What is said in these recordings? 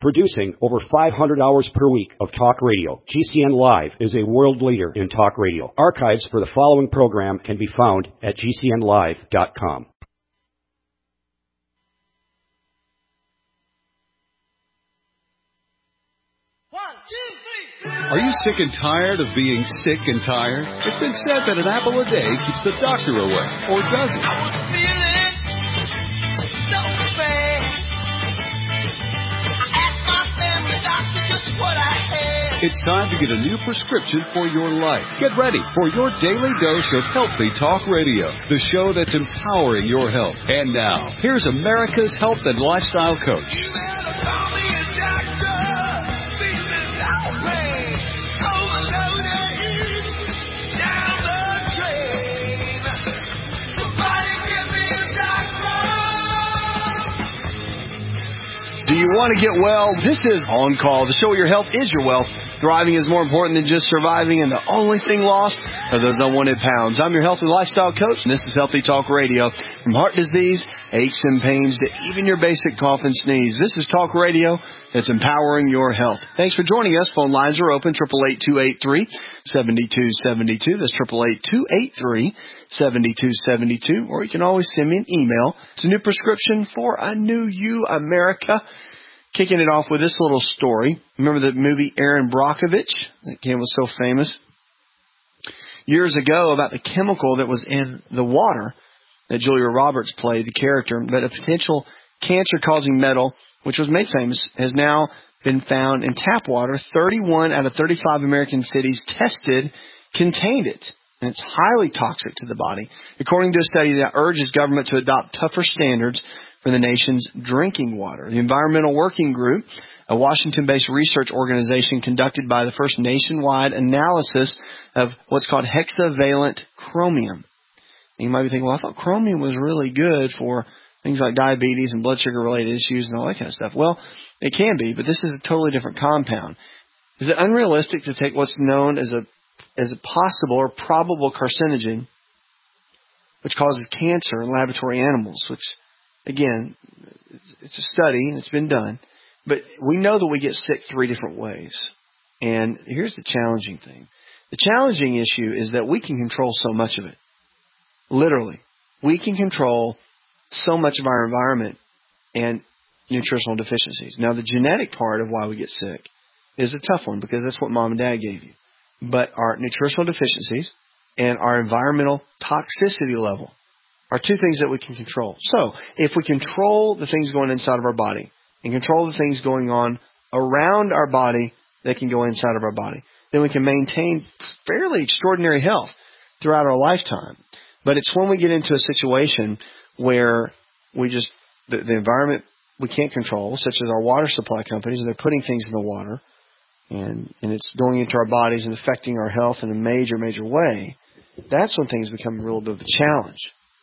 Producing over 500 hours per week of talk radio, GCN Live is a world leader in talk radio. Archives for the following program can be found at GCNlive.com. Are you sick and tired of being sick and tired? It's been said that an apple a day keeps the doctor away, or does it? I was feeling so bad. I asked my family doctor just what I had. It's time to get a new prescription for your life. Get ready for your daily dose of Healthy Talk Radio, the show that's empowering your health. And now, here's America's health and lifestyle coach. Do you want to get well? This is On Call, the show where your health is your wealth. Thriving is more important than just surviving, and the only thing lost are those unwanted pounds. I'm your health and lifestyle coach, and this is Healthy Talk Radio. From heart disease, aches and pains, to even your basic cough and sneeze, this is talk radio that's empowering your health. Thanks for joining us. Phone lines are open, 888-283-7272. That's 888-283-7272. Or you can always send me an email. It's a new prescription for a new you, America. Kicking it off with this little story. Remember the movie Erin Brockovich? That game was so famous. Years ago, about the chemical that was in the water that Julia Roberts played, the character, but a potential cancer-causing metal, which was made famous, has now been found in tap water. 31 out of 35 American cities tested contained it. And it's highly toxic to the body, according to a study that urges government to adopt tougher standards for the nation's drinking water. The Environmental Working Group, a Washington-based research organization conducted by the first nationwide analysis of what's called hexavalent chromium. And you might be thinking, well, I thought chromium was really good for things like diabetes and blood sugar-related issues and all that kind of stuff. Well, it can be, but this is a totally different compound. Is it unrealistic to take what's known as a possible or probable carcinogen, which causes cancer in laboratory animals, which, again, it's a study and it's been done, but we know that we get sick 3 different ways. And here's the challenging thing. The challenging issue is that we can control so much of it. Literally. We can control so much of our environment and nutritional deficiencies. Now, the genetic part of why we get sick is a tough one because that's what mom and dad gave you. But our nutritional deficiencies and our environmental toxicity level are 2 things that we can control. So, if we control the things going inside of our body and control the things going on around our body that can go inside of our body, then we can maintain fairly extraordinary health throughout our lifetime. But it's when we get into a situation where the environment we can't control, such as our water supply companies, and they're putting things in the water, and it's going into our bodies and affecting our health in a major, major way, that's when things become a real bit of a challenge.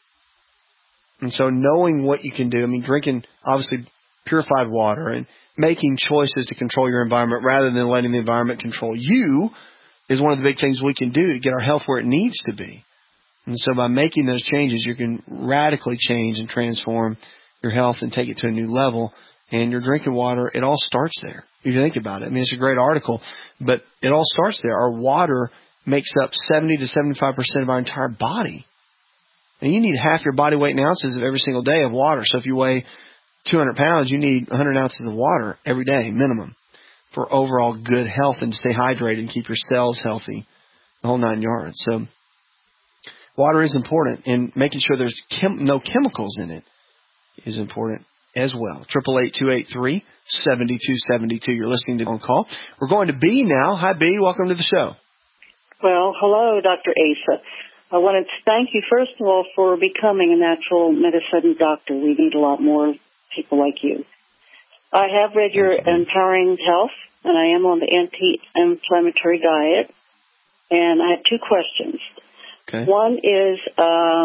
And so knowing what you can do, drinking, obviously, purified water and making choices to control your environment rather than letting the environment control you is one of the big things we can do to get our health where it needs to be. And so by making those changes, you can radically change and transform your health and take it to a new level. And your drinking water, it all starts there. If you think about it. It's a great article, but it all starts there. Our water makes up 70 to 75% of our entire body. And you need half your body weight in ounces of every single day of water. So if you weigh 200 pounds, you need 100 ounces of water every day, minimum, for overall good health and to stay hydrated and keep your cells healthy, the whole 9 yards. So water is important, and making sure there's no chemicals in it is important as well. 888-283-7272. You're listening to On Call. We're going to B now. Hi, B. Welcome to the show. Well, hello, Dr. Asa. I wanted to thank you, first of all, for becoming a natural medicine doctor. We need a lot more people like you. I have read your Empowering Health, and I am on the anti-inflammatory diet. And I have 2 questions. Okay. One is, a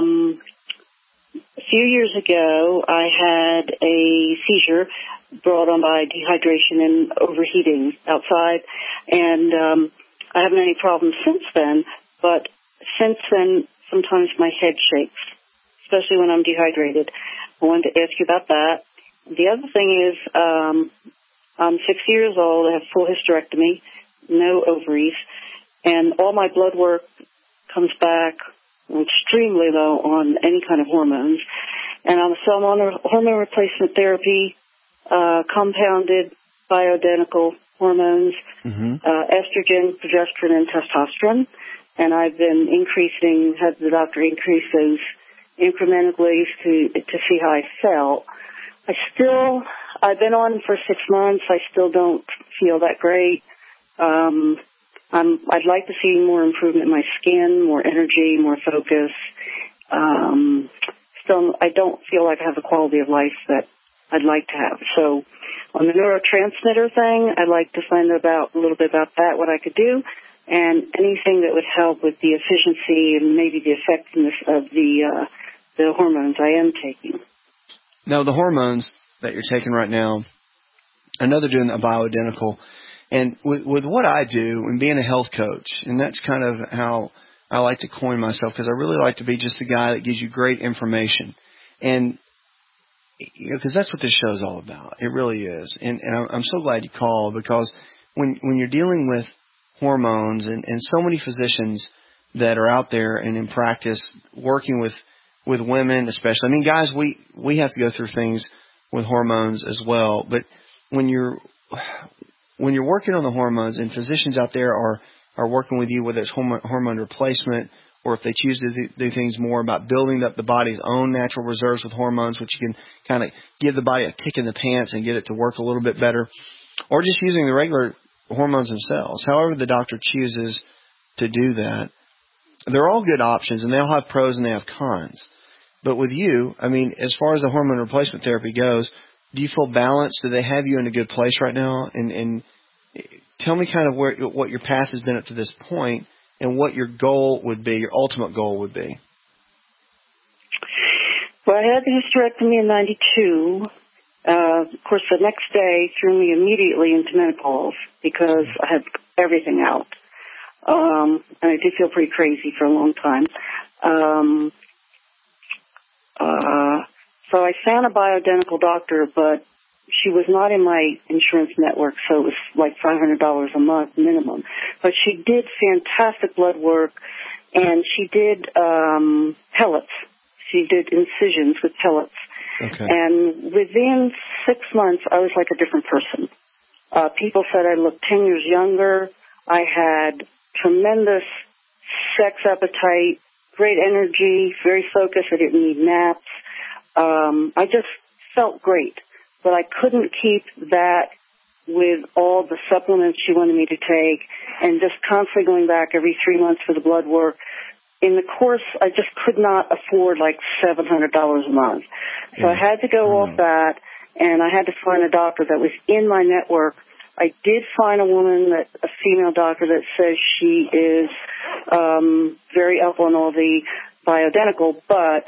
few years ago, I had a seizure brought on by dehydration and overheating outside, and I haven't had any problems since then, but since then, sometimes my head shakes, especially when I'm dehydrated. I wanted to ask you about that. The other thing is, I'm 60 years old. I have full hysterectomy, no ovaries, and all my blood work comes back extremely low on any kind of hormones. And so I'm on hormone replacement therapy, compounded bioidentical hormones, estrogen, progesterone, and testosterone. And I've been had the doctor increase those incrementally to see how I felt. I've been on for 6 months. I still don't feel that great. I'd like to see more improvement in my skin, more energy, more focus. Still, I don't feel like I have the quality of life that I'd like to have. So on the neurotransmitter thing, I'd like to find out a little bit about that, what I could do, and anything that would help with the efficiency and maybe the effectiveness of the hormones I am taking. Now, the hormones that you're taking right now, I know they're doing a bioidentical. And with what I do and being a health coach, and that's kind of how I like to coin myself, because I really like to be just the guy that gives you great information. And, because that's what this show's all about. It really is. And I'm so glad you called, because when you're dealing with hormones and so many physicians that are out there and in practice working with women especially. I mean, guys, we have to go through things with hormones as well. But when you're working on the hormones, and physicians out there are working with you, whether it's hormone replacement, or if they choose to do things more about building up the body's own natural reserves with hormones, which you can kind of give the body a kick in the pants and get it to work a little bit better, or just using the regular hormones themselves. However the doctor chooses to do that, they're all good options, and they all have pros and they have cons. But with you, I mean, as far as the hormone replacement therapy goes, do you feel balanced? Do they have you in a good place right now? And tell me kind of what your path has been up to this point, and what your goal would be, your ultimate goal would be. Well, I had the hysterectomy in 92. Of course, the next day threw me immediately into menopause because I had everything out. And I did feel pretty crazy for a long time. So I found a bioidentical doctor, but she was not in my insurance network, so it was like $500 a month minimum. But she did fantastic blood work, and she did pellets. She did incisions with pellets. Okay. And within 6 months, I was like a different person. People said I looked 10 years younger. I had tremendous sex appetite, great energy, very focused. I didn't need naps. I just felt great. But I couldn't keep that with all the supplements she wanted me to take, and just constantly going back every 3 months for the blood work. In the course, I just could not afford like $700 a month. So I had to go off that, and I had to find a doctor that was in my network. I did find a female doctor that says she is very up on all the bioidentical, but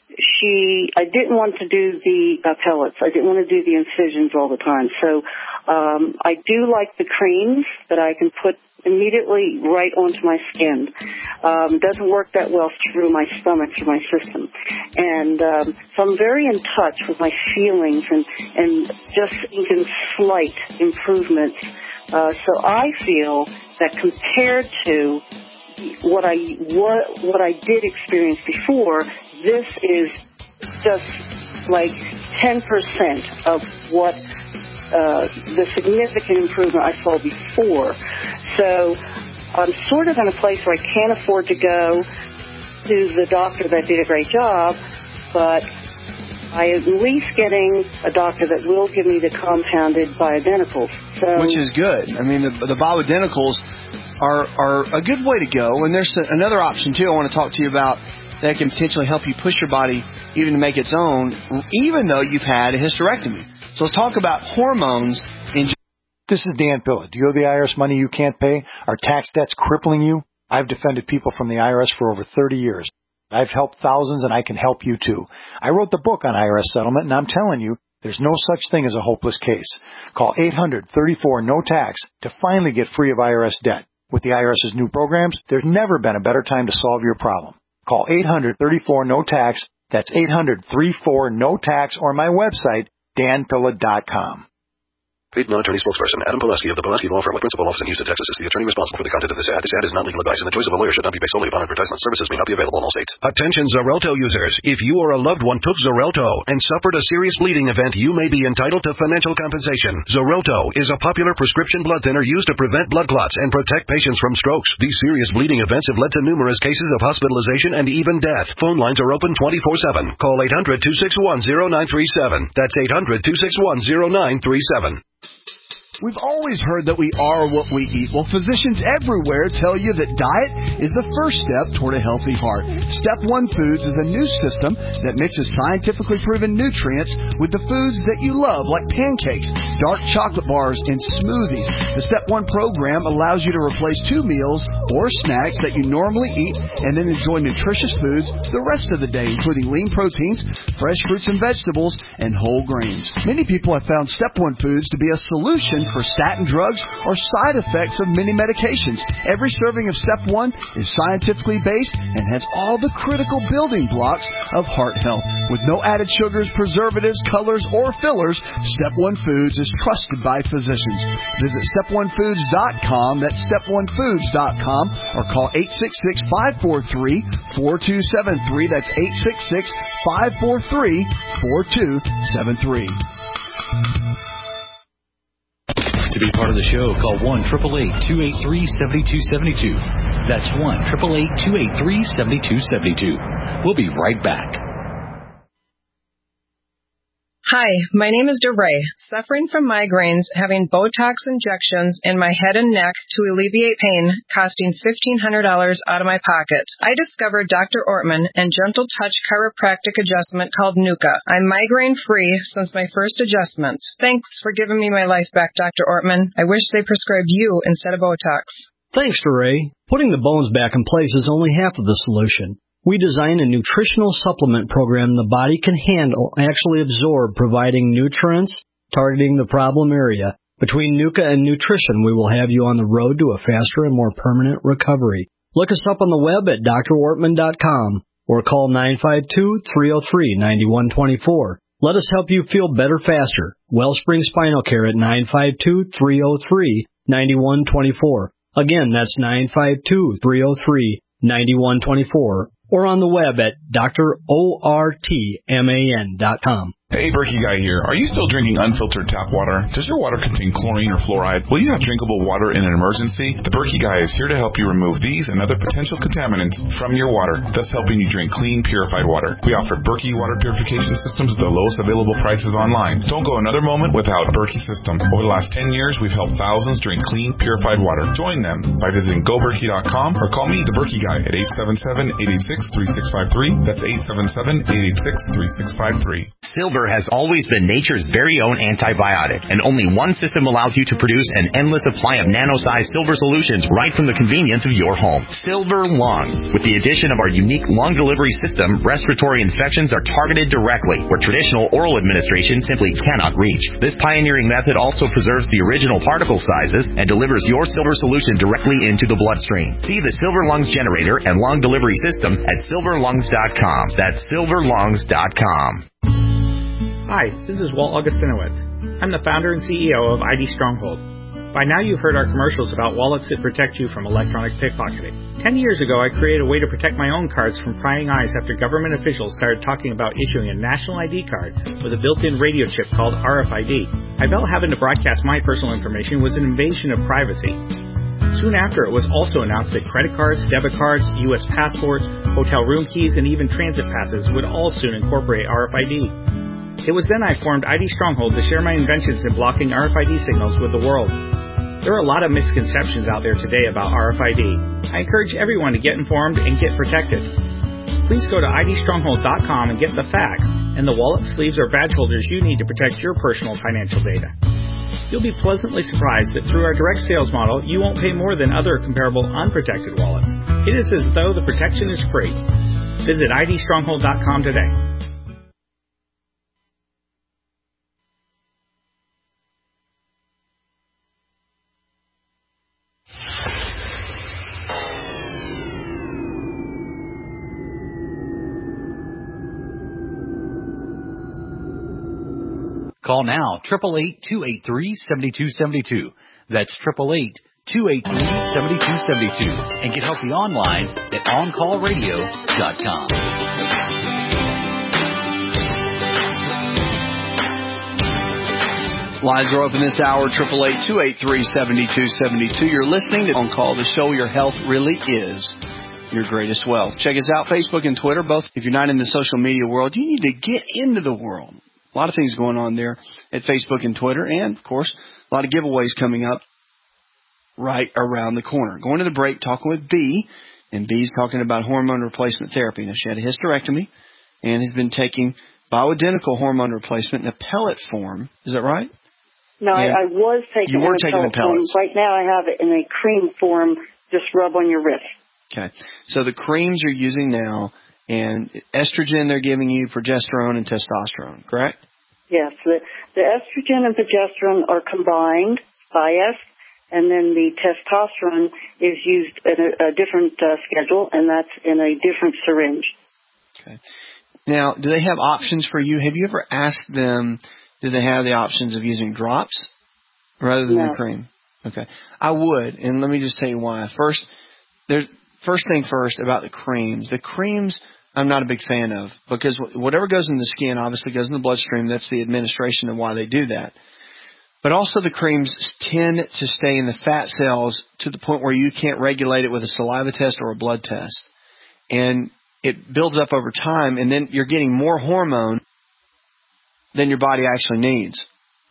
I didn't want to do the pellets. I didn't want to do the incisions all the time. So I do like the creams that I can put immediately right onto my skin. Doesn't work that well through my stomach, through my system. And so I'm very in touch with my feelings and just even slight improvements. So I feel that compared to what I did experience before, this is just like 10% of what the significant improvement I saw before. So I'm sort of in a place where I can't afford to go to the doctor that did a great job, but I am at least getting a doctor that will give me the compounded bioidenticals. Which is good. I mean, the bioidenticals are a good way to go. And there's another option, too, I want to talk to you about that can potentially help you push your body even to make its own, even though you've had a hysterectomy. So let's talk about hormones. This is Dan Pilla. Do you owe the IRS money you can't pay? Are tax debts crippling you? I've defended people from the IRS for over 30 years. I've helped thousands, and I can help you, too. I wrote the book on IRS settlement, and I'm telling you, there's no such thing as a hopeless case. Call 800-34-NO-TAX to finally get free of IRS debt. With the IRS's new programs, there's never been a better time to solve your problem. Call 800-34-NO-TAX. That's 800-34-NO-TAX, or my website, danpilla.com. Paid non-attorney spokesperson Adam Pileski of the Pileski Law Firm with principal office in Houston, Texas is the attorney responsible for the content of this ad. This ad is not legal advice, and the choice of a lawyer should not be based solely upon advertisement. Services may not be available in all states. Attention Xarelto users. If you or a loved one took Xarelto and suffered a serious bleeding event, you may be entitled to financial compensation. Xarelto is a popular prescription blood thinner used to prevent blood clots and protect patients from strokes. These serious bleeding events have led to numerous cases of hospitalization and even death. Phone lines are open 24/7. Call 800-261-0937. That's 800-261-0937. We've always heard that we are what we eat. Well, physicians everywhere tell you that diet is the first step toward a healthy heart. Step 1 Foods is a new system that mixes scientifically proven nutrients with the foods that you love, like pancakes, dark chocolate bars, and smoothies. The Step 1 program allows you to replace 2 meals or snacks that you normally eat and then enjoy nutritious foods the rest of the day, including lean proteins, fresh fruits and vegetables, and whole grains. Many people have found Step 1 Foods to be a solution for statin drugs or side effects of many medications. Every serving of Step 1 is scientifically based and has all the critical building blocks of heart health. With no added sugars, preservatives, colors, or fillers, Step 1 Foods is trusted by physicians. Visit step1foods.com, that's step1foods.com, or call 866-543-4273, that's 866-543-4273. To be part of the show, call 1-888-283-7272. That's 1-888-283-7272. We'll be right back. Hi, my name is DeRay. Suffering from migraines, having Botox injections in my head and neck to alleviate pain, costing $1,500 out of my pocket. I discovered Dr. Ortman and Gentle Touch chiropractic adjustment called Nuka. I'm migraine-free since my first adjustment. Thanks for giving me my life back, Dr. Ortman. I wish they prescribed you instead of Botox. Thanks, DeRay. Putting the bones back in place is only half of the solution. We design a nutritional supplement program the body can handle, actually absorb, providing nutrients, targeting the problem area. Between Nuka and nutrition, we will have you on the road to a faster and more permanent recovery. Look us up on the web at drortman.com or call 952-303-9124. Let us help you feel better faster. Wellspring Spinal Care at 952-303-9124. Again, that's 952-303-9124. Or on the web at drortman.com. Hey, Berkey Guy here. Are you still drinking unfiltered tap water? Does your water contain chlorine or fluoride? Will you have drinkable water in an emergency? The Berkey Guy is here to help you remove these and other potential contaminants from your water, thus helping you drink clean, purified water. We offer Berkey water purification systems at the lowest available prices online. Don't go another moment without a Berkey system. Over the last 10 years, we've helped thousands drink clean, purified water. Join them by visiting goberkey.com or call me, the Berkey Guy, at 877-886-3653. That's 877-886-3653. Silver has always been nature's very own antibiotic, and only one system allows you to produce an endless supply of nano-sized silver solutions right from the convenience of your home. Silver Lung. With the addition of our unique lung delivery system, respiratory infections are targeted directly, where traditional oral administration simply cannot reach. This pioneering method also preserves the original particle sizes and delivers your silver solution directly into the bloodstream. See the Silver Lungs generator and lung delivery system at silverlungs.com. That's silverlungs.com. Hi, this is Walt Augustinowicz. I'm the founder and CEO of ID Stronghold. By now you've heard our commercials about wallets that protect you from electronic pickpocketing. 10 years ago, I created a way to protect my own cards from prying eyes after government officials started talking about issuing a national ID card with a built-in radio chip called RFID. I felt having to broadcast my personal information was an invasion of privacy. Soon after, it was also announced that credit cards, debit cards, U.S. passports, hotel room keys, and even transit passes would all soon incorporate RFID. It was then I formed ID Stronghold to share my inventions in blocking RFID signals with the world. There are a lot of misconceptions out there today about RFID. I encourage everyone to get informed and get protected. Please go to idstronghold.com and get the facts and the wallet, sleeves, or badge holders you need to protect your personal financial data. You'll be pleasantly surprised that through our direct sales model, you won't pay more than other comparable unprotected wallets. It is as though the protection is free. Visit idstronghold.com today. Call Call now, 888-283-7272. That's 888-283-7272. And get healthy online at OnCallRadio.com. Lines are open this hour, 888-283-7272. You're listening to On Call, the show your health really is your greatest wealth. Check us out, Facebook and Twitter, both. If you're not in the social media world, you need to get into the world. A lot of things going on there at Facebook and Twitter, and, of course, a lot of giveaways coming up right around the corner. Going to the break, talking with Bea, and Bea's talking about hormone replacement therapy. Now, she had a hysterectomy and has been taking bioidentical hormone replacement in a pellet form. Is that right? No, I was taking you were taking the pellets. Right now I have it in a cream form, just rub on your wrist. Okay. So the creams you're using now, and estrogen they're giving you, progesterone and testosterone, correct? Yes. The estrogen and progesterone are combined, biased, and then the testosterone is used in a different schedule, and that's in a different syringe. Okay. Now, do they have options for you? Have you ever asked them, do they have the options of using drops rather than the cream? Okay. I would, and let me just tell you why. First thing first about the creams. The creams I'm not a big fan of because whatever goes in the skin obviously goes in the bloodstream. That's the administration and why they do that. But also the creams tend to stay in the fat cells to the point where you can't regulate it with a saliva test or a blood test. And it builds up over time, and then you're getting more hormone than your body actually needs.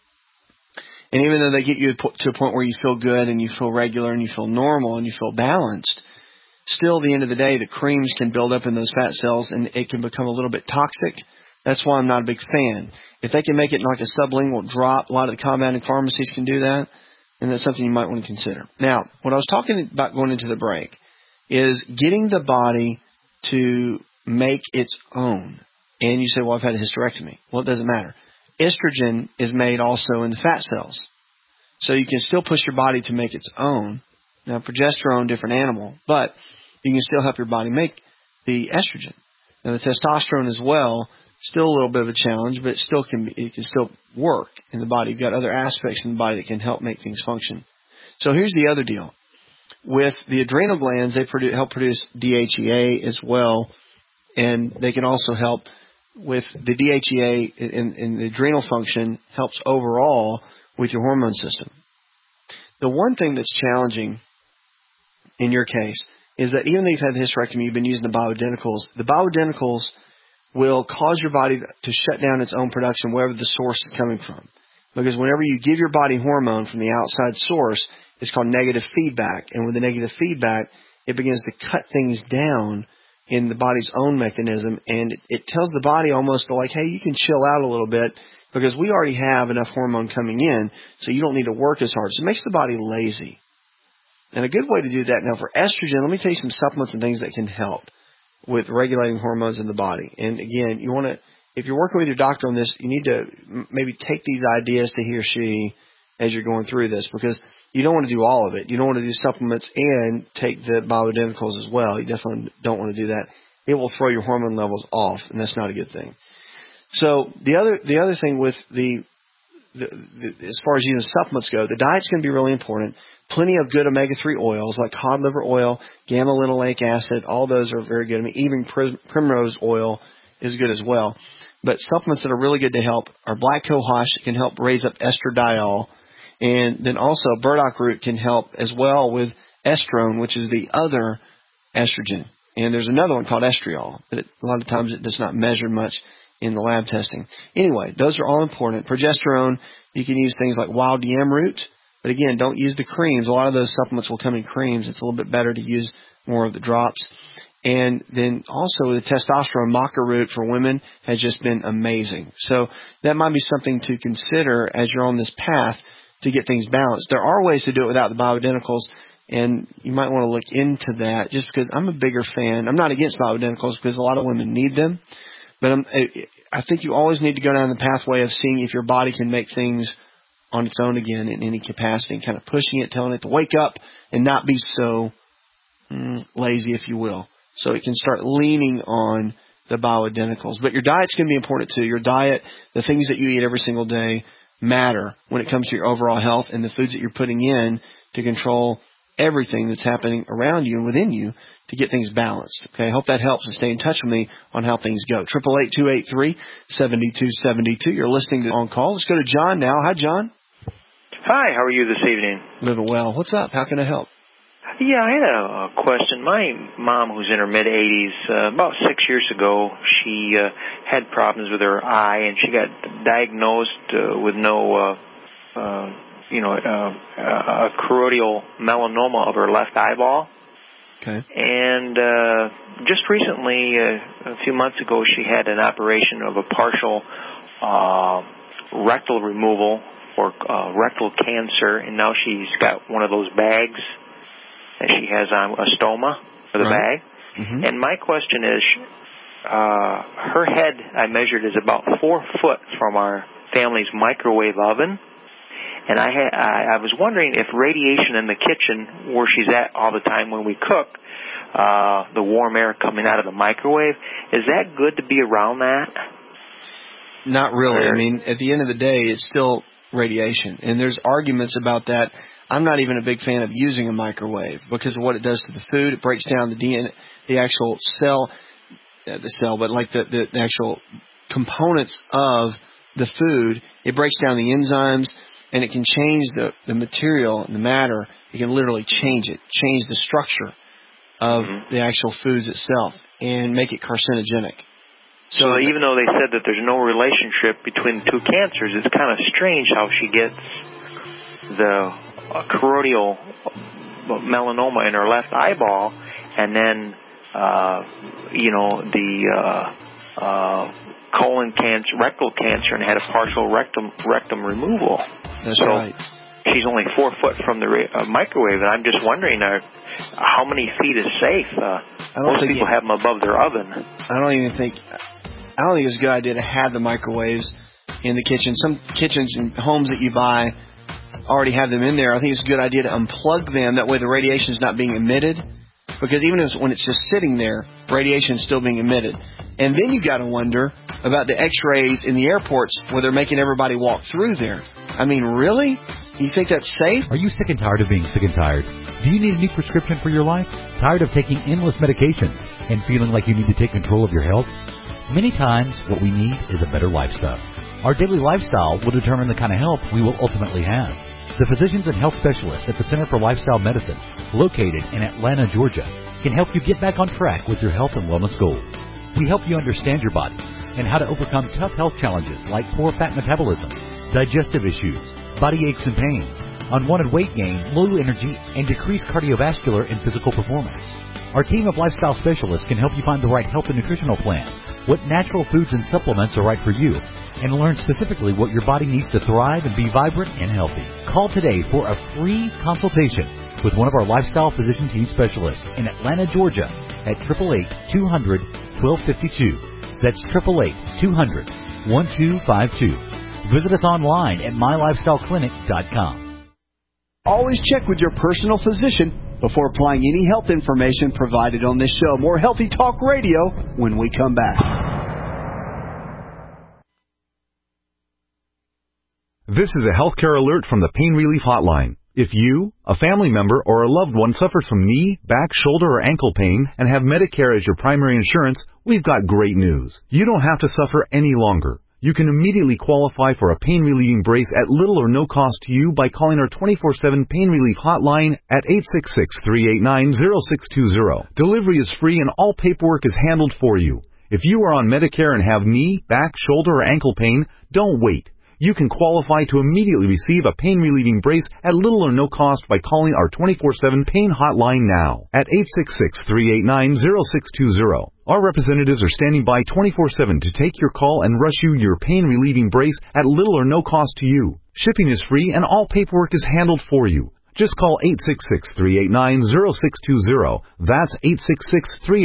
And even though they get you to a point where you feel good and you feel regular and you feel normal and you feel balanced, still at the end of the day, the creams can build up in those fat cells and it can become a little bit toxic. That's why I'm not a big fan. If they can make it like a sublingual drop, a lot of the compounding pharmacies can do that, and that's something you might want to consider. Now, what I was talking about going into the break is getting the body to make its own. And you say, well, I've had a hysterectomy. Well, it doesn't matter. Estrogen is made also in the fat cells. So you can still push your body to make its own. Now, progesterone, different animal, but you can still help your body make the estrogen. Now, the testosterone as well, still a little bit of a challenge, but it can still work in the body. You've got other aspects in the body that can help make things function. So here's the other deal. With the adrenal glands, they help produce DHEA as well, and they can also help with the DHEA in the adrenal function helps overall with your hormone system. The one thing that's challenging in your case is that even though you've had the hysterectomy, you've been using the bioidenticals will cause your body to shut down its own production wherever the source is coming from. Because whenever you give your body hormone from the outside source, it's called negative feedback. And with the negative feedback, it begins to cut things down in the body's own mechanism. And it tells the body almost like, hey, you can chill out a little bit because we already have enough hormone coming in, so you don't need to work as hard. So it makes the body lazy. And a good way to do that, now for estrogen, let me tell you some supplements and things that can help with regulating hormones in the body. And again, you want to, if you're working with your doctor on this, you need to maybe take these ideas to he or she as you're going through this, because you don't want to do all of it. You don't want to do supplements and take the bioidenticals as well. You definitely don't want to do that. It will throw your hormone levels off, and that's not a good thing. So the other thing with as far as using supplements go, the diet's going to be really important. Plenty of good omega-3 oils like cod liver oil, gamma-linolenic acid, all those are very good. I mean, even primrose oil is good as well. But supplements that are really good to help are black cohosh. It can help raise up estradiol. And then also burdock root can help as well with estrone, which is the other estrogen. And there's another one called estriol, but a lot of times it does not measure much in the lab testing. Anyway, those are all important. Progesterone, you can use things like wild yam root. But again, don't use the creams. A lot of those supplements will come in creams. It's a little bit better to use more of the drops. And then also the testosterone, maca root for women has just been amazing. So that might be something to consider as you're on this path to get things balanced. There are ways to do it without the bioidenticals, and you might want to look into that just because I'm a bigger fan. I'm not against bioidenticals because a lot of women need them. But I think you always need to go down the pathway of seeing if your body can make things on its own again in any capacity, and kind of pushing it, telling it to wake up and not be so lazy, if you will. So it can start leaning on the bioidenticals. But your diet's going to be important too. Your diet, the things that you eat every single day, matter when it comes to your overall health, and the foods that you're putting in to control everything that's happening around you and within you to get things balanced. Okay, I hope that helps, and stay in touch with me on how things go. 888-283-7272. You're listening to On Call. Let's go to John now. Hi, John. Hi, how are you this evening? Living well. What's up? How can I help? Yeah, I had a question. My mom, who's in her mid-80s, about 6 years ago, she had problems with her eye, and she got diagnosed with a choroidal melanoma of her left eyeball. Okay. And just recently, a few months ago, she had an operation of a partial rectal removal for rectal cancer, and now she's got one of those bags that she has on, a stoma for the bag. Mm-hmm. And my question is, her head I measured is about 4 foot from our family's microwave oven. And I was wondering if radiation in the kitchen, where she's at all the time when we cook, the warm air coming out of the microwave, is that good to be around that? Not really. I mean, at the end of the day, it's still radiation. And there's arguments about that. I'm not even a big fan of using a microwave because of what it does to the food. It breaks down the DNA, the actual but like the actual components of the food. It breaks down the enzymes, and it can change the material and the matter. It can literally change the structure of the actual foods itself, and make it carcinogenic. So even though they said that there's no relationship between the two cancers, it's kind of strange how she gets the choroidal melanoma in her left eyeball, and then colon cancer, rectal cancer, and had a partial rectum removal. That's right. She's only 4 foot from the microwave, and I'm just wondering how many feet is safe. Most people have them above their oven. I don't think it's a good idea to have the microwaves in the kitchen. Some kitchens and homes that you buy already have them in there. I think it's a good idea to unplug them. That way the radiation is not being emitted. Because even when it's just sitting there, radiation is still being emitted. And then you got to wonder about the x-rays in the airports where they're making everybody walk through there. I mean, really? You think that's safe? Are you sick and tired of being sick and tired? Do you need a new prescription for your life? Tired of taking endless medications and feeling like you need to take control of your health? Many times, what we need is a better lifestyle. Our daily lifestyle will determine the kind of health we will ultimately have. The physicians and health specialists at the Center for Lifestyle Medicine, located in Atlanta, Georgia, can help you get back on track with your health and wellness goals. We help you understand your body and how to overcome tough health challenges like poor fat metabolism, digestive issues, body aches and pains, unwanted weight gain, low energy, and decreased cardiovascular and physical performance. Our team of lifestyle specialists can help you find the right health and nutritional plan, what natural foods and supplements are right for you, and learn specifically what your body needs to thrive and be vibrant and healthy. Call today for a free consultation with one of our lifestyle physician team specialists in Atlanta, Georgia at 888-200-1252. That's 888-200-1252. Visit us online at mylifestyleclinic.com. Always check with your personal physician before applying any health information provided on this show. More Healthy Talk Radio when we come back. This is a healthcare alert from the Pain Relief Hotline. If you, a family member, or a loved one suffers from knee, back, shoulder, or ankle pain and have Medicare as your primary insurance, we've got great news. You don't have to suffer any longer. You can immediately qualify for a pain-relieving brace at little or no cost to you by calling our 24/7 Pain Relief Hotline at 866-389-0620. Delivery is free and all paperwork is handled for you. If you are on Medicare and have knee, back, shoulder, or ankle pain, don't wait. You can qualify to immediately receive a pain-relieving brace at little or no cost by calling our 24/7 Pain Hotline now at 866-389-0620. Our representatives are standing by 24/7 to take your call and rush you your pain-relieving brace at little or no cost to you. Shipping is free and all paperwork is handled for you. Just call 866-389-0620. That's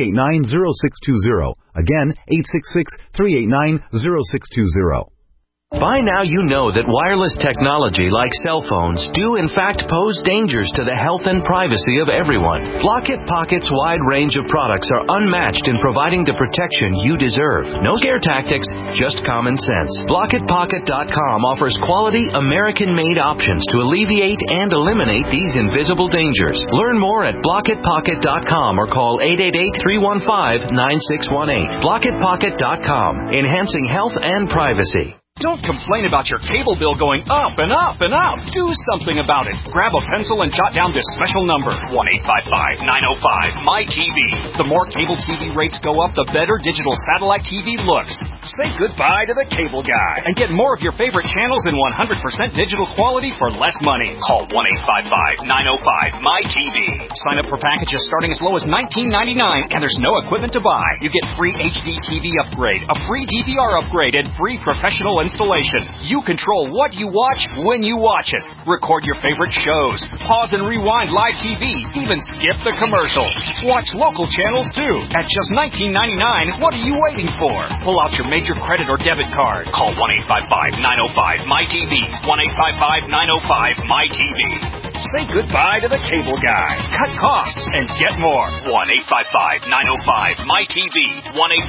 866-389-0620. Again, 866-389-0620. By now you know that wireless technology like cell phones do in fact pose dangers to the health and privacy of everyone. Blockit Pocket's wide range of products are unmatched in providing the protection you deserve. No scare tactics, just common sense. BlockitPocket.com offers quality American-made options to alleviate and eliminate these invisible dangers. Learn more at BlockitPocket.com or call 888-315-9618. BlockitPocket.com, enhancing health and privacy. Don't complain about your cable bill going up and up and up. Do something about it. Grab a pencil and jot down this special number, 1-855-905-MY-TV. The more cable TV rates go up, the better digital satellite TV looks. Say goodbye to the cable guy and get more of your favorite channels in 100% digital quality for less money. Call 1-855-905-MY-TV. Sign up for packages starting as low as $19.99, and there's no equipment to buy. You get free HD TV upgrade, a free DVR upgrade, and free professional installation. You control what you watch when you watch it. Record your favorite shows. Pause and rewind live TV. Even skip the commercials. Watch local channels too. At just $19.99, what are you waiting for? Pull out your major credit or debit card. Call 1-855-905-MY-TV. 1-855-905-MY-TV. Say goodbye to the cable guy. Cut costs and get more. 1-855-905-MY-TV.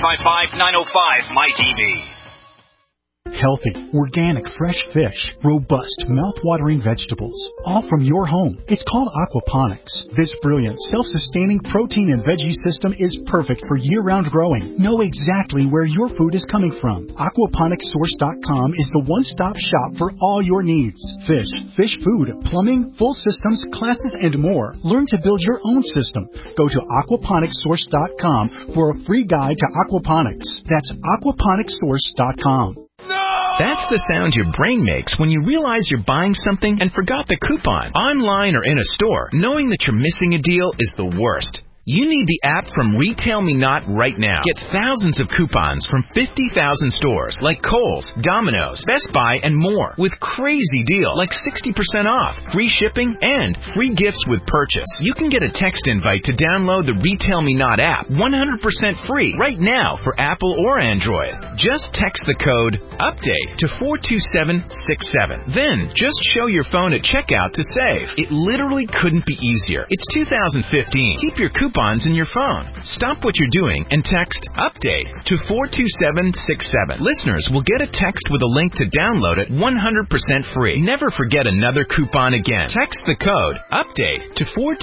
1-855-905-MY-TV. Healthy, organic, fresh fish, robust, mouth-watering vegetables, all from your home. It's called aquaponics. This brilliant, self-sustaining protein and veggie system is perfect for year-round growing. Know exactly where your food is coming from. Aquaponicssource.com is the one-stop shop for all your needs. Fish, fish food, plumbing, full systems, classes, and more. Learn to build your own system. Go to aquaponicssource.com for a free guide to aquaponics. That's aquaponicssource.com. That's the sound your brain makes when you realize you're buying something and forgot the coupon. Online or in a store, knowing that you're missing a deal is the worst. You need the app from Retail Me Not right now. Get thousands of coupons from 50,000 stores like Kohl's, Domino's, Best Buy, and more with crazy deals like 60% off, free shipping, and free gifts with purchase. You can get a text invite to download the Retail Me Not app 100% free right now for Apple or Android. Just text the code UPDATE to 42767. Then just show your phone at checkout to save. It literally couldn't be easier. It's 2015. Keep your coupons in your phone. Stop what you're doing and text UPDATE to 42767. Listeners will get a text with a link to download it 100% free. Never forget another coupon again. Text the code UPDATE to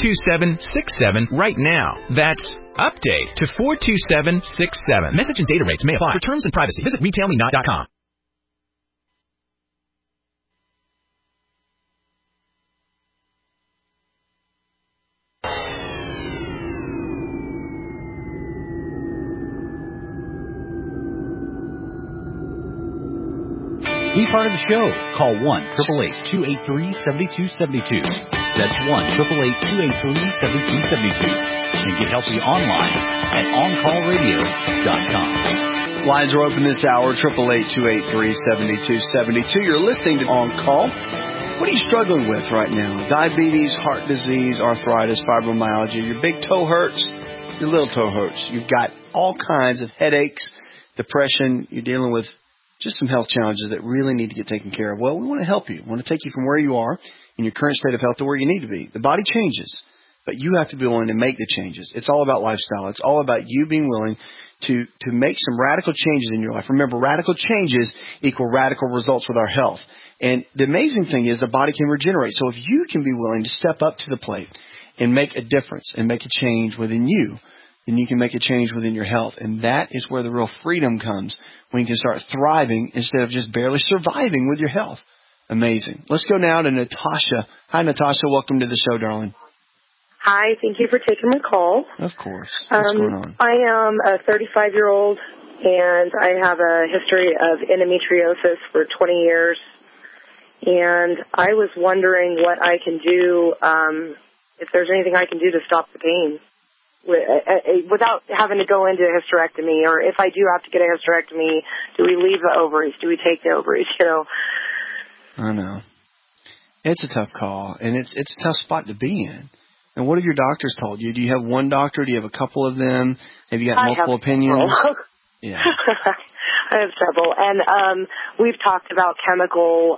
42767 right now. That's UPDATE to 42767. Message and data rates may apply. For terms and privacy, visit RetailMeNot.com. Be part of the show. Call 1-888-283-7272. That's 1-888-283-7272. And get healthy online at OnCallRadio.com. Lines are open this hour, 888-283-7272. You're listening to On Call. What are you struggling with right now? Diabetes, heart disease, arthritis, fibromyalgia. Your big toe hurts, your little toe hurts. You've got all kinds of headaches, depression. You're dealing with just some health challenges that really need to get taken care of. Well, we want to help you. We want to take you from where you are in your current state of health to where you need to be. The body changes, but you have to be willing to make the changes. It's all about lifestyle. It's all about you being willing to make some radical changes in your life. Remember, radical changes equal radical results with our health. And the amazing thing is the body can regenerate. So if you can be willing to step up to the plate and make a difference and make a change within you, then you can make a change within your health. And that is where the real freedom comes, when you can start thriving instead of just barely surviving with your health. Amazing. Let's go now to Natasha. Hi, Natasha. Welcome to the show, darling. Hi. Thank you for taking my call. Of course. What's going on? I am a 35-year-old, and I have a history of endometriosis for 20 years. And I was wondering what I can do, if there's anything I can do to stop the pain, without having to go into a hysterectomy, or if I do have to get a hysterectomy, do we leave the ovaries? Do we take the ovaries? I know. It's a tough call, and it's a tough spot to be in. And what have your doctors told you? Do you have one doctor? Do you have a couple of them? Have you got multiple opinions? Yeah. I I have several. And we've talked about chemical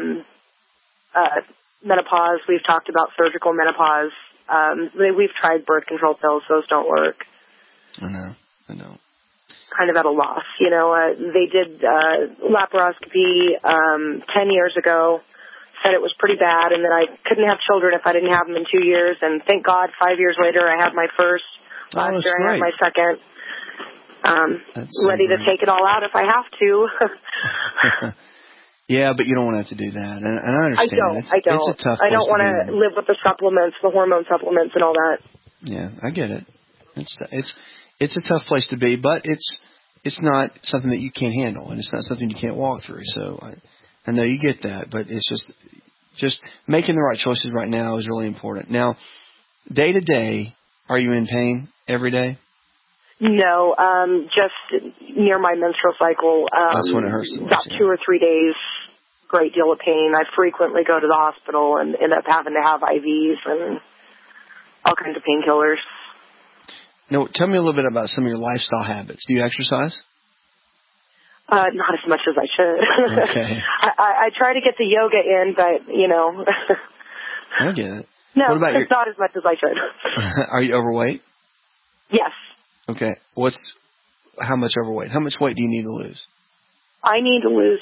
menopause. We've talked about surgical menopause. We've tried birth control pills. Those don't work. I know. Kind of at a loss. They did laparoscopy 10 years ago, said it was pretty bad, and that I couldn't have children if I didn't have them in 2 years. And thank God, 5 years later, I had my first. Last year, I had my second. Ready to take it all out if I have to. Yeah, but you don't want to have to do that, and I understand. I don't. It's a tough. I don't want to live with the supplements, the hormone supplements, and all that. Yeah, I get it. It's a tough place to be, but it's not something that you can't handle, and it's not something you can't walk through. So I know you get that, but it's just making the right choices right now is really important. Now, day to day, are you in pain every day? No, just near my menstrual cycle. That's when it hurts the most, about 2 or 3 days, great deal of pain. I frequently go to the hospital and end up having to have IVs and all kinds of painkillers. Now, tell me a little bit about some of your lifestyle habits. Do you exercise? Not as much as I should. Okay. I try to get the yoga in, but, I get it. No, what about not as much as I should. Are you overweight? Yes. Okay. How much overweight? How much weight do you need to lose? I need to lose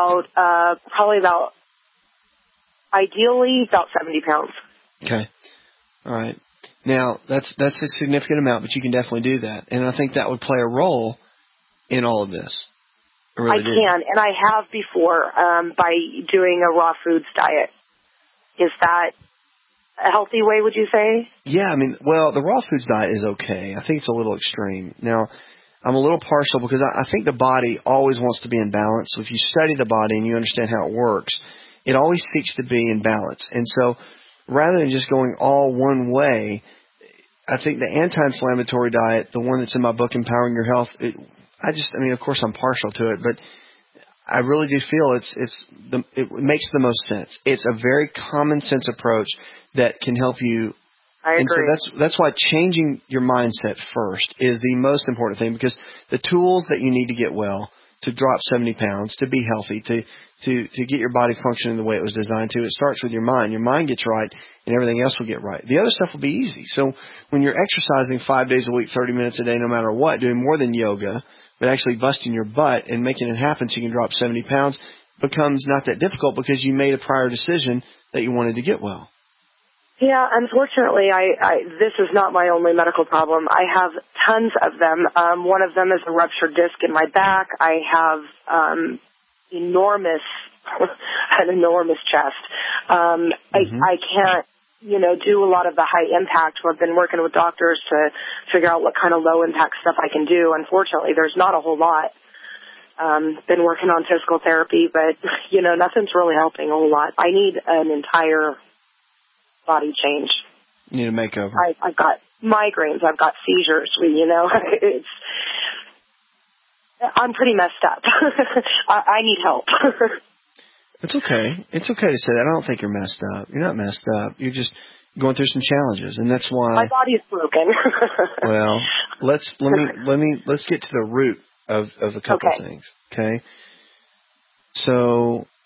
ideally about 70 pounds. Okay. All right. Now, that's a significant amount, but you can definitely do that. And I think that would play a role in all of this. I can, and I have before by doing a raw foods diet. Is that a healthy way, would you say? Yeah, the raw foods diet is okay. I think it's a little extreme. Now, I'm a little partial because I think the body always wants to be in balance. So if you study the body and you understand how it works, it always seeks to be in balance. And so rather than just going all one way, I think the anti-inflammatory diet, the one that's in my book, Empowering Your Health, of course I'm partial to it, but I really do feel it makes the most sense. It's a very common sense approach that can help you. I agree. And so that's why changing your mindset first is the most important thing, because the tools that you need to get well, to drop 70 pounds, to be healthy, to get your body functioning the way it was designed to, it starts with your mind. Your mind gets right, and everything else will get right. The other stuff will be easy. So when you're exercising 5 days a week, 30 minutes a day, no matter what, doing more than yoga, but actually busting your butt and making it happen so you can drop 70 pounds becomes not that difficult because you made a prior decision that you wanted to get well. Yeah, unfortunately, this is not my only medical problem. I have tons of them. One of them is a ruptured disc in my back. I have an enormous chest. I can't, do a lot of the high impact. I've been working with doctors to figure out what kind of low impact stuff I can do. Unfortunately, there's not a whole lot. Been working on physical therapy, but, nothing's really helping a whole lot. I need an entire body change. You need a makeover. I've got migraines. I've got seizures. I'm pretty messed up. I need help. It's okay. It's okay to say that. I don't think you're messed up. You're not messed up. You're just going through some challenges, and that's why my body's broken. Well, let's get to the root of a couple of things. Okay. So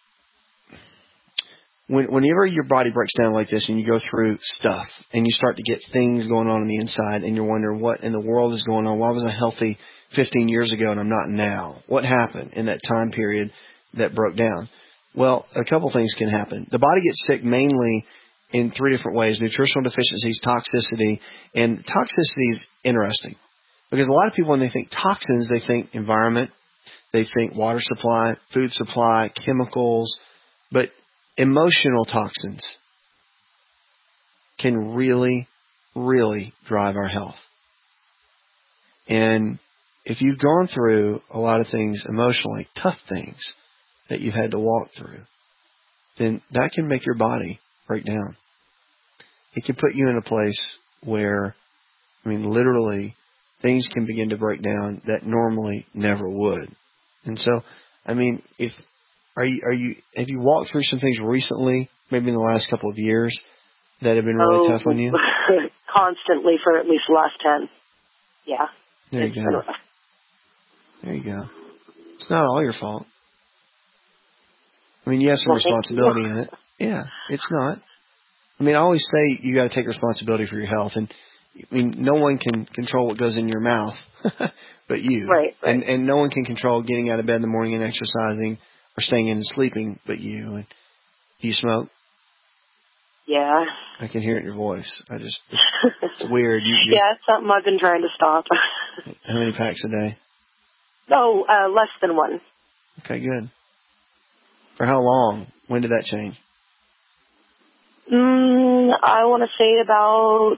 whenever your body breaks down like this and you go through stuff and you start to get things going on the inside and you're wondering what in the world is going on, why was I healthy 15 years ago and I'm not now? What happened in that time period that broke down? Well, a couple things can happen. The body gets sick mainly in 3 different ways: nutritional deficiencies, toxicity. And toxicity is interesting because a lot of people, when they think toxins, they think environment, they think water supply, food supply, chemicals, but emotional toxins can really, really drive our health. And if you've gone through a lot of things emotionally, tough things that you've had to walk through, then that can make your body break down. It can put you in a place where, literally, things can begin to break down that normally never would. And so, have you walked through some things recently, maybe in the last couple of years, that have been really tough on you? Constantly for at least the last 10. Yeah. There you go. There you go. It's not all your fault. I mean, you have some responsibility in it. Yeah, it's not. I mean, I always say you got to take responsibility for your health, and I mean, no one can control what goes in your mouth, but you. Right. And no one can control getting out of bed in the morning and exercising or staying in and sleeping, but you. And do you smoke? Yeah. I can hear it in your voice. It's weird. Yeah, it's something I've been trying to stop. How many packs a day? No, less than one. Okay, good. For how long? When did that change? I want to say about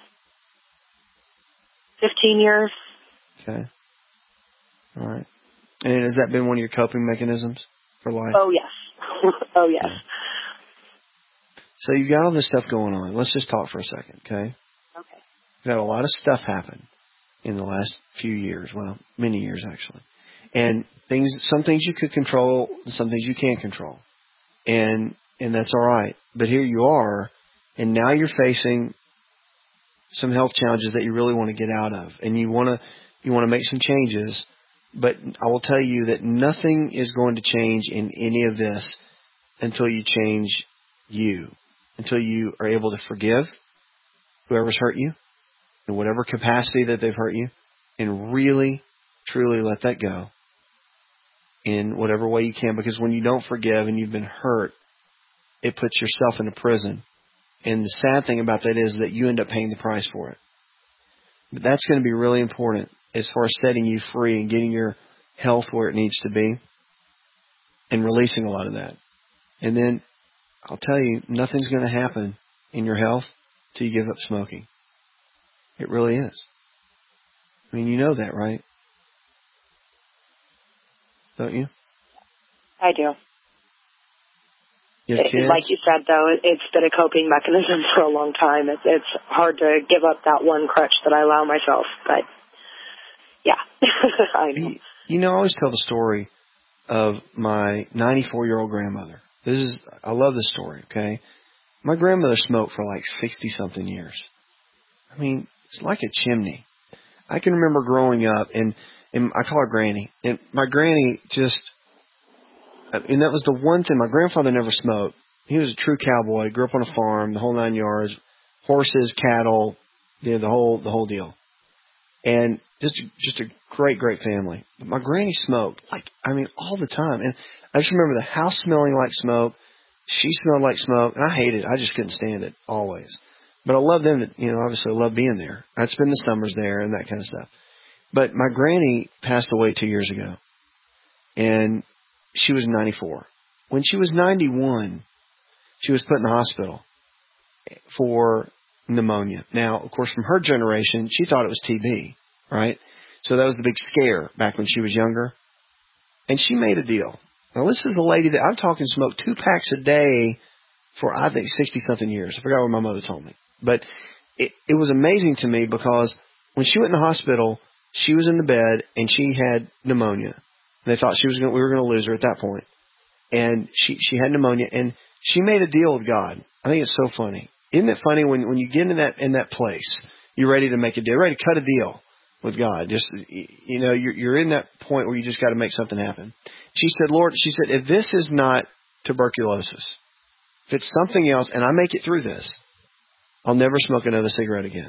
15 years. Okay. All right. And has that been one of your coping mechanisms for life? Oh, yes. Oh, yes. Yeah. So you've got all this stuff going on. Let's just talk for a second, okay? Okay. You've had a lot of stuff happen in the last few years. Well, many years, actually. And some things you could control, and some things you can't control. And that's all right. But here you are, and now you're facing some health challenges that you really want to get out of. And you want to make some changes. But I will tell you that nothing is going to change in any of this until you change you. Until you are able to forgive whoever's hurt you in whatever capacity that they've hurt you, and really, truly let that go in whatever way you can. Because when you don't forgive and you've been hurt, it puts yourself in a prison. And the sad thing about that is that you end up paying the price for it. But that's going to be really important as far as setting you free and getting your health where it needs to be and releasing a lot of that. And then I'll tell you, nothing's going to happen in your health till you give up smoking. It really is. I mean, you know that, right? Don't you? I do. You have kids? Like you said, though, it's been a coping mechanism for a long time. It's hard to give up that one crutch that I allow myself. But, yeah, I know. You know, I always tell the story of my 94-year-old grandmother. I love this story, okay? My grandmother smoked for like 60-something years. I mean, it's like a chimney. I can remember growing up, and I call her Granny. And my Granny and that was the one thing. My grandfather never smoked. He was a true cowboy, grew up on a farm, the whole 9 yards, horses, cattle, the whole deal. And just a great, great family. But my granny smoked, all the time. And I just remember the house smelling like smoke. She smelled like smoke, and I hated it. I just couldn't stand it, always. But I loved them, obviously I loved being there. I'd spend the summers there and that kind of stuff. But my granny passed away 2 years ago, and she was 94. When she was 91, she was put in the hospital for pneumonia. Now, of course, from her generation, she thought it was TB, right? So that was the big scare back when she was younger. And she made a deal. Now, this is a lady that I'm talking smoked 2 packs a day for, I think, 60-something years. I forgot what my mother told me. But it was amazing to me because when she went in the hospital, she was in the bed and she had pneumonia. They thought we were going to lose her at that point. And she had pneumonia, and she made a deal with God. I think it's so funny. Isn't it funny when you get in that place, you're ready to make a deal, you're ready to cut a deal with God. Just, you're in that point where you just got to make something happen. She said, Lord, if this is not tuberculosis, if it's something else and I make it through this, I'll never smoke another cigarette again.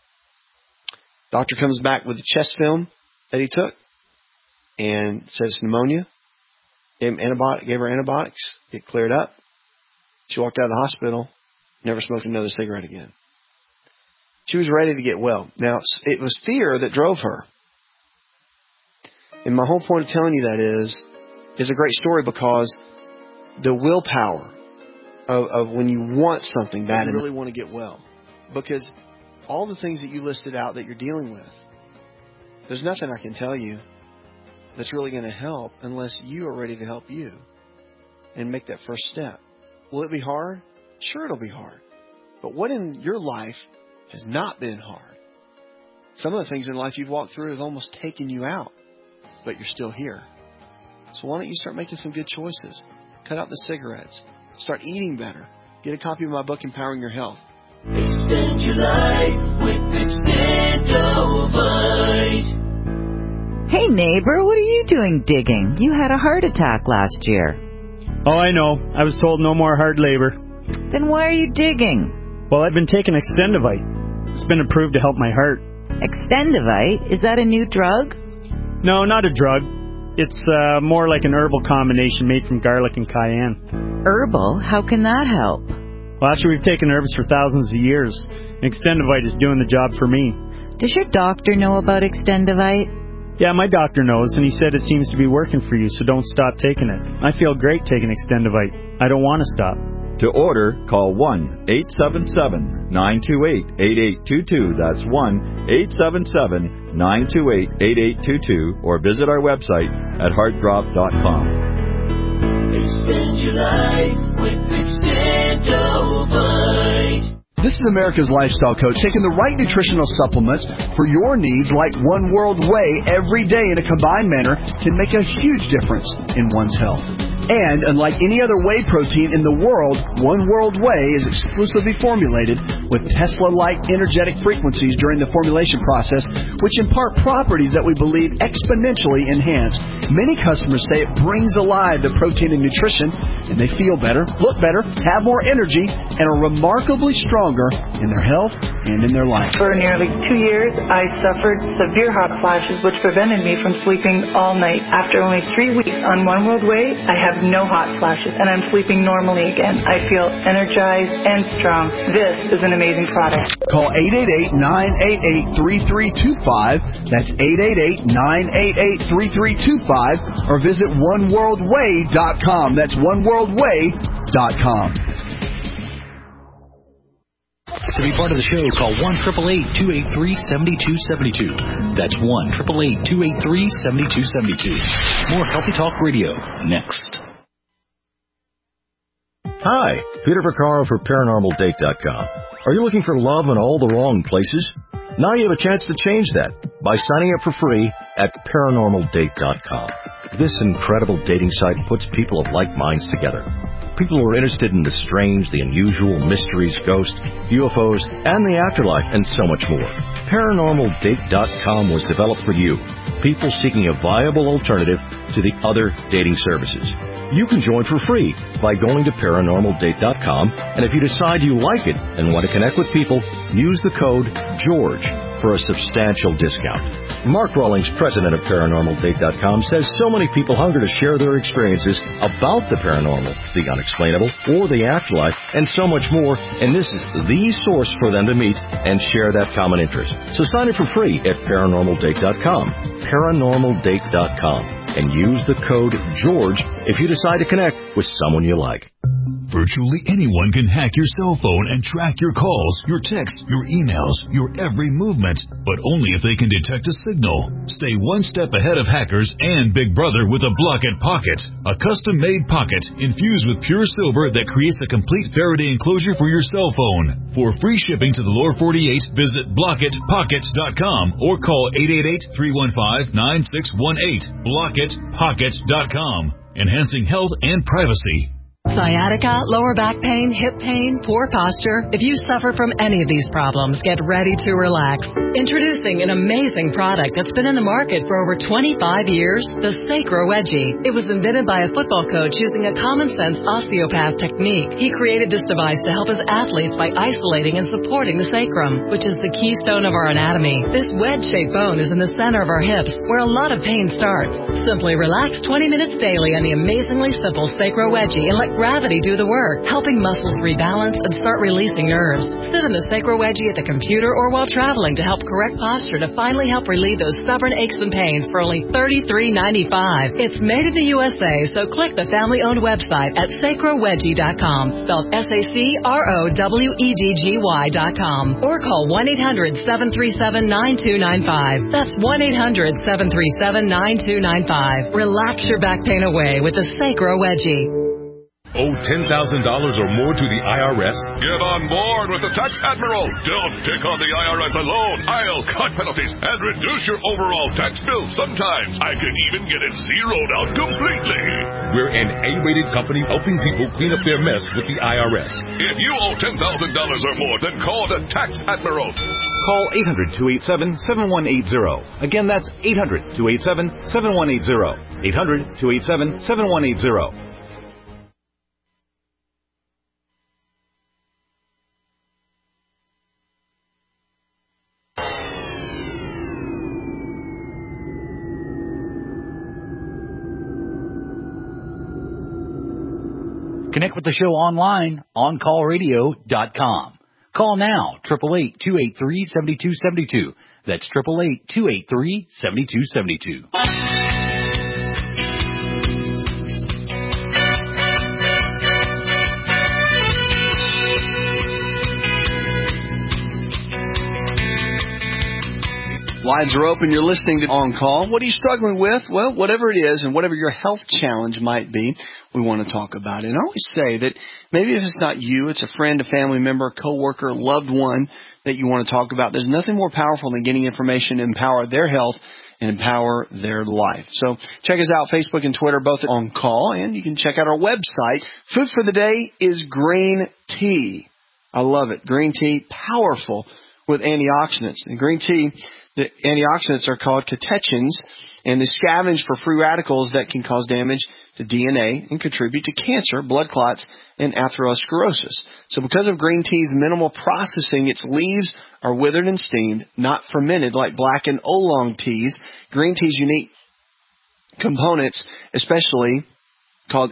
Doctor comes back with the chest film that he took and says pneumonia. Gave her antibiotics. It cleared up. She walked out of the hospital, never smoked another cigarette again. She was ready to get well. Now, it was fear that drove her. And my whole point of telling you that is a great story because the willpower of when you want something bad and really want to get well. Because all the things that you listed out that you're dealing with, there's nothing I can tell you that's really going to help unless you are ready to help you and make that first step. Will it be hard? Sure, it'll be hard. But what in your life has not been hard? Some of the things in life you've walked through have almost taken you out, but you're still here. So why don't you start making some good choices? Cut out the cigarettes. Start eating better. Get a copy of my book, Empowering Your Health. Extend your life with Extendovite. Hey, neighbor, what are you doing digging? You had a heart attack last year. Oh, I know. I was told no more hard labor. Then why are you digging? Well, I've been taking Extendivite. It's been approved to help my heart. Extendivite? Is that a new drug? No, not a drug. It's more like an herbal combination made from garlic and cayenne. Herbal? How can that help? Well, actually, we've taken herbs for thousands of years. Extendivite is doing the job for me. Does your doctor know about Extendivite? Yeah, my doctor knows, and he said it seems to be working for you, so don't stop taking it. I feel great taking Extendivite. I don't want to stop. To order, call 1-877-928-8822. That's 1-877-928-8822, or visit our website at heartdrop.com. Extend your life with Extendivite. This is America's Lifestyle Coach, taking the right nutritional supplements for your needs like One World Whey every day in a combined manner can make a huge difference in one's health. And unlike any other whey protein in the world, One World Whey is exclusively formulated with Tesla-like energetic frequencies during the formulation process, which impart properties that we believe exponentially enhance. Many customers say it brings alive the protein and nutrition, and they feel better, look better, have more energy, and are remarkably stronger in their health and in their life. For nearly 2 years, I suffered severe hot flashes, which prevented me from sleeping all night. After only 3 weeks on One World Whey, I have no hot flashes, and I'm sleeping normally again. I feel energized and strong. This is an amazing product. Call 888-988-3325. That's 888-988-3325, or visit oneworldwhey.com. That's oneworldwhey.com. To be part of the show, call 1-888-283-7272. That's 1-888-283-7272. More Healthy Talk Radio next. Hi, Peter Vaccaro for ParanormalDate.com. Are you looking for love in all the wrong places? Now you have a chance to change that by signing up for free at ParanormalDate.com. This incredible dating site puts people of like minds together. People who are interested in the strange, the unusual, mysteries, ghosts, UFOs, and the afterlife, and so much more. ParanormalDate.com was developed for you, people seeking a viable alternative to the other dating services. You can join for free by going to ParanormalDate.com, and if you decide you like it and want to connect with people, use the code GEORGE for a substantial discount. Mark Rawlings, president of ParanormalDate.com, says so many people hunger to share their experiences about the paranormal, the unexplainable, or the afterlife, and so much more, and this is the source for them to meet and share that common interest. So sign up for free at ParanormalDate.com, ParanormalDate.com, and use the code GEORGE if you decide to connect with someone you like. Virtually anyone can hack your cell phone and track your calls, your texts, your emails, your every movement, but only if they can detect a signal. Stay one step ahead of hackers and Big Brother with a Block-It Pocket, a custom-made pocket infused with pure silver that creates a complete Faraday enclosure for your cell phone. For free shipping to the lower 48, visit blockitpocket.com or call 888-315-9618. blockitpocket.com, enhancing health and privacy. Sciatica, lower back pain, hip pain, poor posture. If you suffer from any of these problems, get ready to relax. Introducing an amazing product that's been in the market for over 25 years, the Sacro Wedgie. It was invented by a football coach using a common-sense osteopath technique. He created this device to help his athletes by isolating and supporting the sacrum, which is the keystone of our anatomy. This wedge-shaped bone is in the center of our hips, where a lot of pain starts. Simply relax 20 minutes daily on the amazingly simple Sacro Wedgie and let gravity do the work, helping muscles rebalance and start releasing nerves. Sit in the Sacro Wedgie at the computer or while traveling to help correct posture to finally help relieve those stubborn aches and pains for only $33.95. It's made in the USA, so click the family-owned website at sacrowedgie.com, spelled SACROWEDGY.com, or call 1-800-737-9295. That's 1-800-737-9295. Relax your back pain away with the Sacro Wedgie. Owe $10,000 or more to the IRS? Get on board with the Tax Admiral. Don't take on the IRS alone. I'll cut penalties and reduce your overall tax bill. Sometimes I can even get it zeroed out completely. We're an A-rated company helping people clean up their mess with the IRS. If you owe $10,000 or more, then call the Tax Admiral. Call 800-287-7180. Again, that's 800-287-7180. 800-287-7180. Connect with the show online, OnCallRadio.com. Call now, 888-283-7272. That's 888-283-7272. Lines are open. You're listening to On Call. What are you struggling with? Well, whatever it is and whatever your health challenge might be, we want to talk about it. And I always say that maybe if it's not you, it's a friend, a family member, a coworker, loved one that you want to talk about. There's nothing more powerful than getting information to empower their health and empower their life. So check us out, Facebook and Twitter, both On Call, and you can check out our website. Food for the day is green tea. I love it. Green tea, powerful with antioxidants. And green tea, the antioxidants are called catechins, and they scavenge for free radicals that can cause damage to DNA and contribute to cancer, blood clots, and atherosclerosis. So because of green tea's minimal processing, its leaves are withered and steamed, not fermented like black and oolong teas. Green tea's unique components, especially called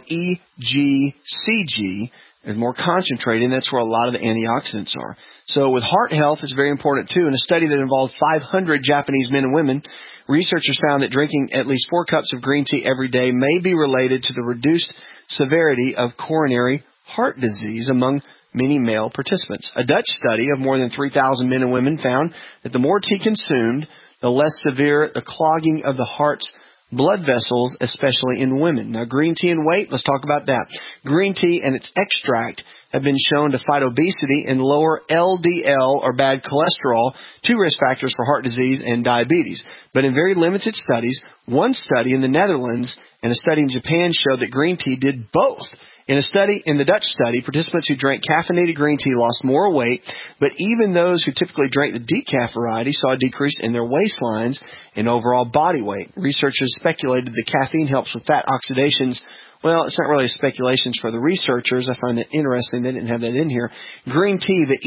EGCG, is more concentrated, and that's where a lot of the antioxidants are. So with heart health, it's very important too. In a study that involved 500 Japanese men and women, researchers found that drinking at least 4 cups of green tea every day may be related to the reduced severity of coronary heart disease among many male participants. A Dutch study of more than 3,000 men and women found that the more tea consumed, the less severe the clogging of the heart's blood vessels, especially in women. Now, green tea and weight, let's talk about that. Green tea and its extract have been shown to fight obesity and lower LDL, or bad cholesterol, 2 risk factors for heart disease and diabetes. But in very limited studies, one study in the Netherlands and a study in Japan showed that green tea did both. In the Dutch study, participants who drank caffeinated green tea lost more weight, but even those who typically drank the decaf variety saw a decrease in their waistlines and overall body weight. Researchers speculated that caffeine helps with fat oxidations. Well, it's not really speculations for the researchers. I find it interesting they didn't have that in here. Green tea, the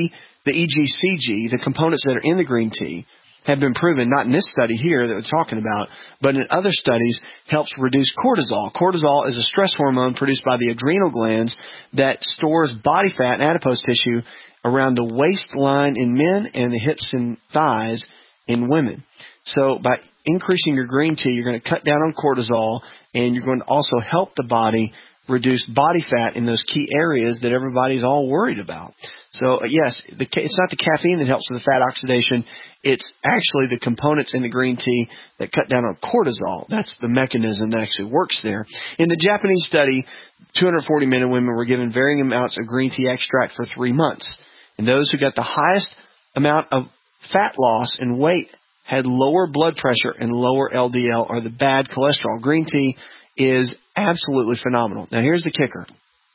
EGCG, the components that are in the green tea, have been proven, not in this study here that we're talking about, but in other studies, helps reduce cortisol. Cortisol is a stress hormone produced by the adrenal glands that stores body fat and adipose tissue around the waistline in men and the hips and thighs in women. So by increasing your green tea, you're going to cut down on cortisol, and you're going to also help the body reduce body fat in those key areas that everybody's all worried about. So, yes, it's not the caffeine that helps with the fat oxidation. It's actually the components in the green tea that cut down on cortisol. That's the mechanism that actually works there. In the Japanese study, 240 men and women were given varying amounts of green tea extract for 3 months. And those who got the highest amount of fat loss and weight had lower blood pressure and lower LDL, or the bad cholesterol. Green tea is absolutely phenomenal. Now, here's the kicker.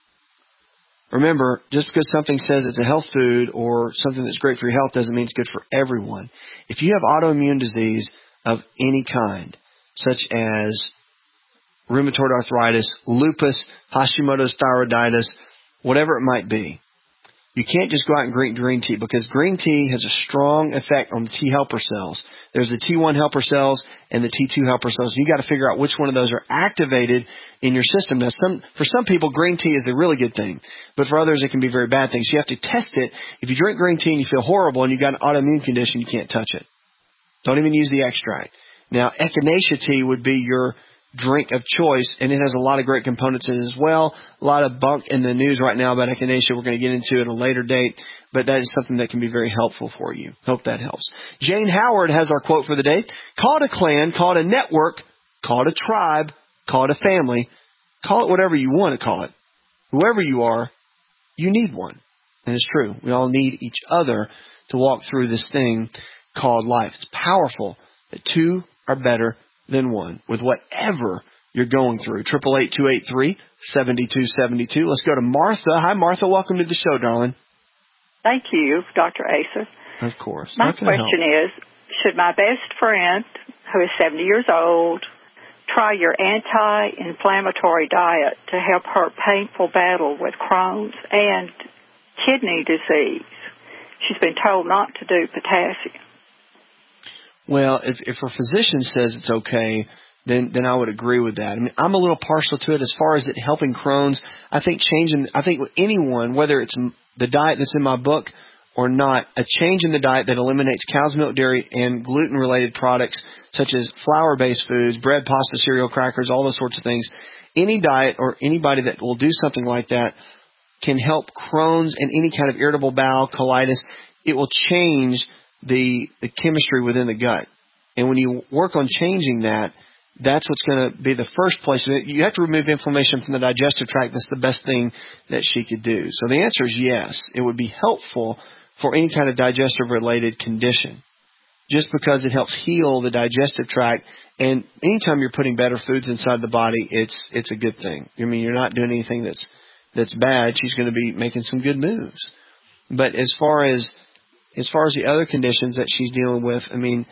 Remember, just because something says it's a health food or something that's great for your health doesn't mean it's good for everyone. If you have autoimmune disease of any kind, such as rheumatoid arthritis, lupus, Hashimoto's thyroiditis, whatever it might be, you can't just go out and drink green tea, because green tea has a strong effect on the T helper cells. There's the T1 helper cells and the T2 helper cells. You got to figure out which one of those are activated in your system. Now, for some people, green tea is a really good thing, but for others, it can be a very bad thing. So you have to test it. If you drink green tea and you feel horrible and you got an autoimmune condition, you can't touch it. Don't even use the extract. Now, echinacea tea would be your drink of choice, and it has a lot of great components in it as well. A lot of bunk in the news right now about echinacea. We're going to get into at a later date, but that is something that can be very helpful for you. Hope that helps. Jane Howard has our quote for the day. Call it a clan, call it a network, call it a tribe, call it a family, call it whatever you want to call it. whoever you are, you need one. And it's true. We all need each other to walk through this thing called life. It's powerful that two are better than one with whatever you're going through. 888-283-7272. Let's go to Martha. Hi, Martha. Welcome to the show, darling. Thank you, Dr. Asa. Of course. My question is, should my best friend, who is 70 years old, try your anti-inflammatory diet to help her painful battle with Crohn's and kidney disease? She's been told not to do potassium. Well, if her physician says it's okay, then I would agree with that. I mean, I'm a little partial to it as far as it helping Crohn's. I think with anyone, whether it's the diet that's in my book or not, a change in the diet that eliminates cow's milk, dairy, and gluten-related products such as flour-based foods, bread, pasta, cereal, crackers, all those sorts of things. Any diet or anybody that will do something like that can help Crohn's and any kind of irritable bowel, colitis. It will change the chemistry within the gut. And when you work on changing that, that's what's going to be the first place. You have to remove inflammation from the digestive tract. That's the best thing that she could do. So the answer is yes. It would be helpful for any kind of digestive-related condition, just because it helps heal the digestive tract. And anytime you're putting better foods inside the body, it's a good thing. I mean, you're not doing anything that's bad. She's going to be making some good moves. But as far as the other conditions that she's dealing with, I mean,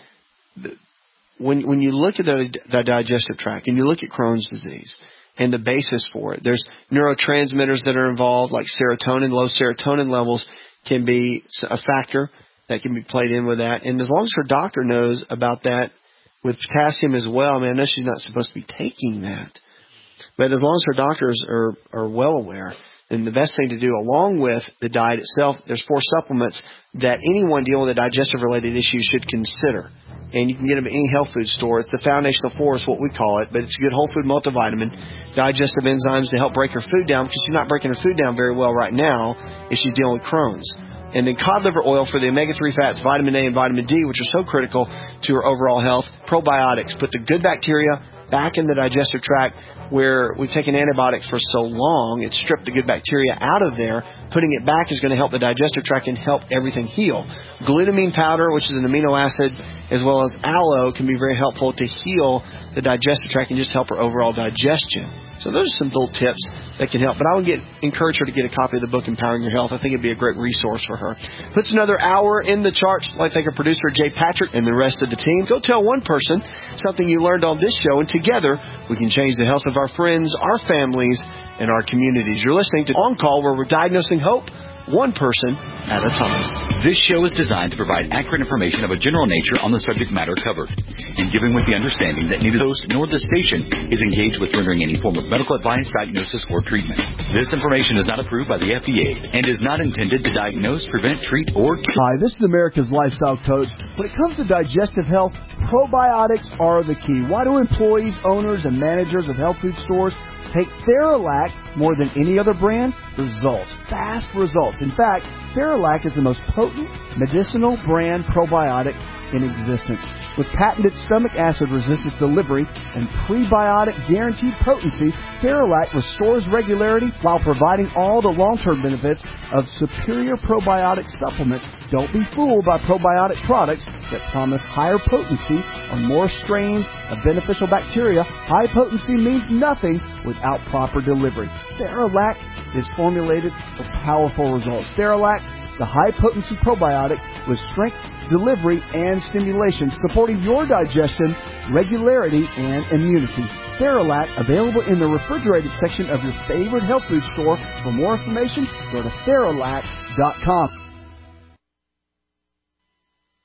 when you look at the digestive tract and you look at Crohn's disease and the basis for it, there's neurotransmitters that are involved, like serotonin. Low serotonin levels can be a factor that can be played in with that. And as long as her doctor knows about that with potassium as well, I mean, I know she's not supposed to be taking that, but as long as her doctors are well aware, then the best thing to do, along with the diet itself, there's 4 supplements that anyone dealing with a digestive-related issue should consider. And you can get them at any health food store. It's the foundational 4 is what we call it, but it's a good whole food multivitamin, digestive enzymes to help break her food down, because she's not breaking her food down very well right now if she's dealing with Crohn's. And then cod liver oil for the omega-3 fats, vitamin A and vitamin D, which are so critical to her overall health. Probiotics, put the good bacteria back in the digestive tract, where we've taken antibiotics for so long, it stripped the good bacteria out of there. Putting it back is going to help the digestive tract and help everything heal. Glutamine powder, which is an amino acid, as well as aloe, can be very helpful to heal the digestive tract and just help her overall digestion. So those are some little tips that can help. But I would encourage her to get a copy of the book, Empowering Your Health. I think it'd be a great resource for her. Puts another hour in the charts. I'd like to thank our producer, Jay Patrick, and the rest of the team. Go tell one person something you learned on this show, and together we can change the health of our friends, our families, and our communities. You're listening to On Call, where we're diagnosing hope one person at a time. This show is designed to provide accurate information of a general nature on the subject matter covered, and given with the understanding that neither the host nor the station is engaged with rendering any form of medical advice, diagnosis, or treatment. This information is not approved by the FDA and is not intended to diagnose, prevent, treat, or cure. Hi, this is America's Lifestyle Coach. When it comes to digestive health, probiotics are the key. Why do employees, owners, and managers of health food stores take Theralac more than any other brand? Results. Fast results. In fact, Theralac is the most potent medicinal brand probiotic in existence. With patented stomach acid resistance delivery and prebiotic guaranteed potency, Theralac restores regularity while providing all the long-term benefits of superior probiotic supplements. Don't be fooled by probiotic products that promise higher potency or more strains of beneficial bacteria. High potency means nothing without proper delivery. Theralac is formulated for powerful results. Theralac, the high-potency probiotic with strength, delivery, and stimulation, supporting your digestion, regularity, and immunity. Theralac, available in the refrigerated section of your favorite health food store. For more information, go to Theralac.com.